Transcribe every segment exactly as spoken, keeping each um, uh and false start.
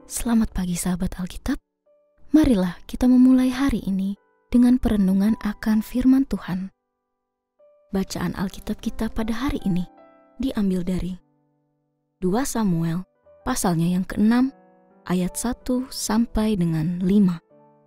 Selamat pagi sahabat Alkitab. Marilah kita memulai hari ini dengan perenungan akan firman Tuhan. Bacaan Alkitab kita pada hari ini diambil dari dua Samuel pasalnya yang keenam ayat satu sampai dengan lima.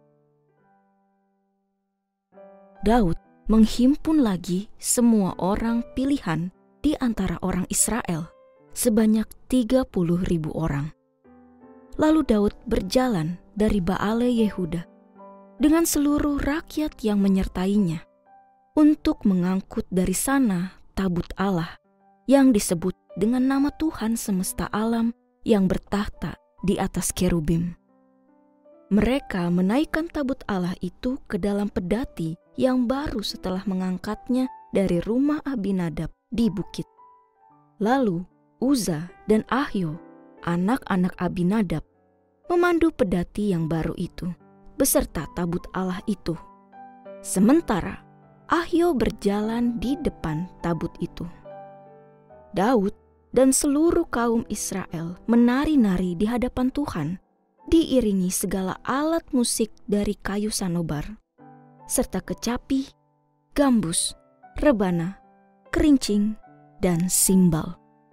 Daud menghimpun lagi semua orang pilihan di antara orang Israel sebanyak tiga puluh ribu orang. Lalu Daud berjalan dari Baale Yehuda dengan seluruh rakyat yang menyertainya untuk mengangkut dari sana tabut Allah yang disebut dengan nama Tuhan semesta alam yang bertahta di atas kerubim. Mereka menaikkan tabut Allah itu ke dalam pedati yang baru setelah mengangkatnya dari rumah Abinadab di bukit. Lalu Uza dan Ahio, anak-anak Abinadab, memandu pedati yang baru itu beserta tabut Allah itu. Sementara Ahio berjalan di depan tabut itu. Daud dan seluruh kaum Israel menari-nari di hadapan Tuhan, diiringi segala alat musik dari kayu sanobar, serta kecapi, gambus, rebana, kerincing, dan simbal.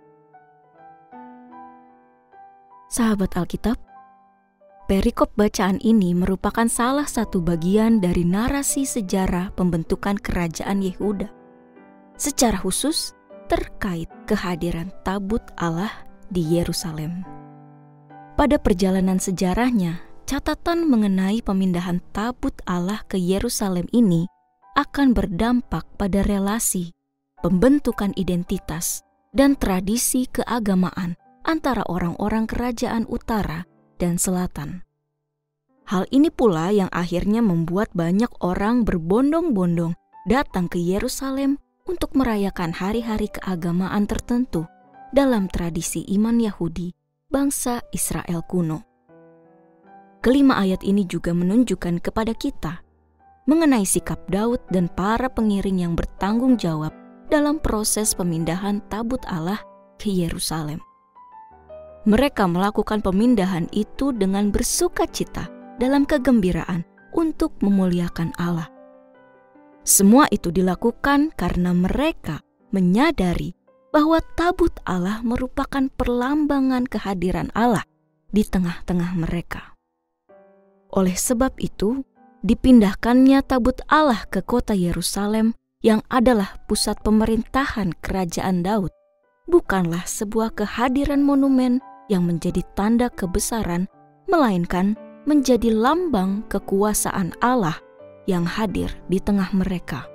Sahabat Alkitab, perikop bacaan ini merupakan salah satu bagian dari narasi sejarah pembentukan kerajaan Yehuda, secara khusus terkait kehadiran tabut Allah di Yerusalem. Pada perjalanan sejarahnya, catatan mengenai pemindahan tabut Allah ke Yerusalem ini akan berdampak pada relasi, pembentukan identitas, dan tradisi keagamaan antara orang-orang kerajaan utara dan selatan. Hal ini pula yang akhirnya membuat banyak orang berbondong-bondong datang ke Yerusalem untuk merayakan hari-hari keagamaan tertentu dalam tradisi iman Yahudi bangsa Israel kuno. Kelima ayat ini juga menunjukkan kepada kita mengenai sikap Daud dan para pengiring yang bertanggung jawab dalam proses pemindahan tabut Allah ke Yerusalem. Mereka melakukan pemindahan itu dengan bersuka cita dalam kegembiraan untuk memuliakan Allah. Semua itu dilakukan karena mereka menyadari bahwa tabut Allah merupakan perlambangan kehadiran Allah di tengah-tengah mereka. Oleh sebab itu, dipindahkannya tabut Allah ke kota Yerusalem yang adalah pusat pemerintahan kerajaan Daud, bukanlah sebuah kehadiran monumen yang menjadi tanda kebesaran, melainkan menjadi lambang kekuasaan Allah yang hadir di tengah mereka.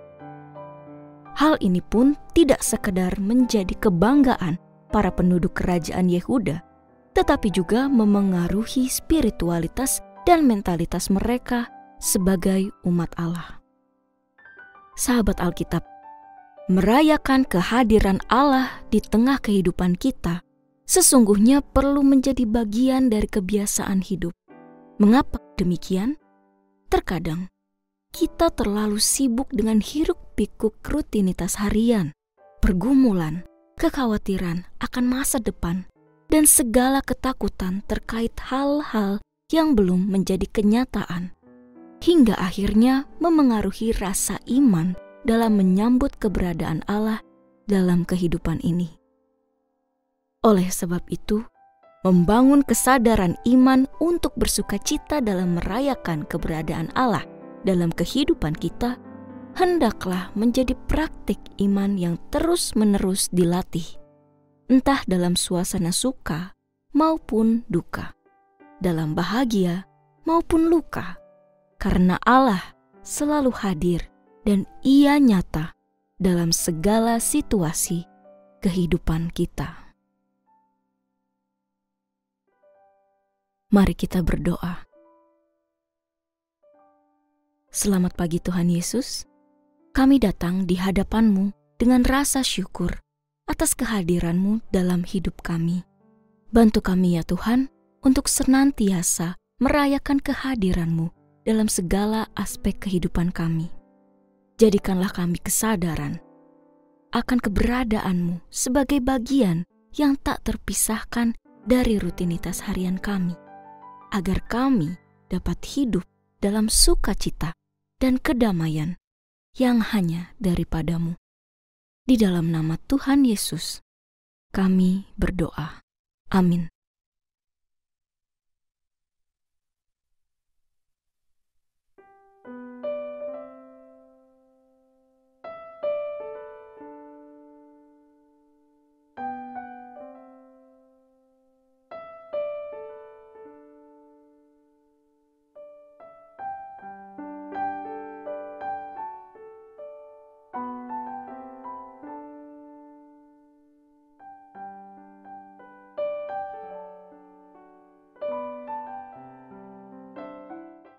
Hal ini pun tidak sekedar menjadi kebanggaan para penduduk kerajaan Yehuda, tetapi juga memengaruhi spiritualitas dan mentalitas mereka sebagai umat Allah. Sahabat Alkitab, merayakan kehadiran Allah di tengah kehidupan kita sesungguhnya perlu menjadi bagian dari kebiasaan hidup. Mengapa demikian? Terkadang kita terlalu sibuk dengan hiruk-pikuk rutinitas harian, pergumulan, kekhawatiran akan masa depan, dan segala ketakutan terkait hal-hal yang belum menjadi kenyataan, hingga akhirnya memengaruhi rasa iman dalam menyambut keberadaan Allah dalam kehidupan ini. Oleh sebab itu, membangun kesadaran iman untuk bersuka cita dalam merayakan keberadaan Allah dalam kehidupan kita, hendaklah menjadi praktik iman yang terus-menerus dilatih, entah dalam suasana suka maupun duka, dalam bahagia maupun luka, karena Allah selalu hadir dan Ia nyata dalam segala situasi kehidupan kita. Mari kita berdoa. Selamat pagi Tuhan Yesus, kami datang di hadapan-Mu dengan rasa syukur atas kehadiran-Mu dalam hidup kami. Bantu kami ya Tuhan untuk senantiasa merayakan kehadiran-Mu dalam segala aspek kehidupan kami. Jadikanlah kami kesadaran akan keberadaan-Mu sebagai bagian yang tak terpisahkan dari rutinitas harian kami. agar kami dapat hidup dalam sukacita dan kedamaian yang hanya daripadamu. Di dalam nama Tuhan Yesus, kami berdoa. Amin.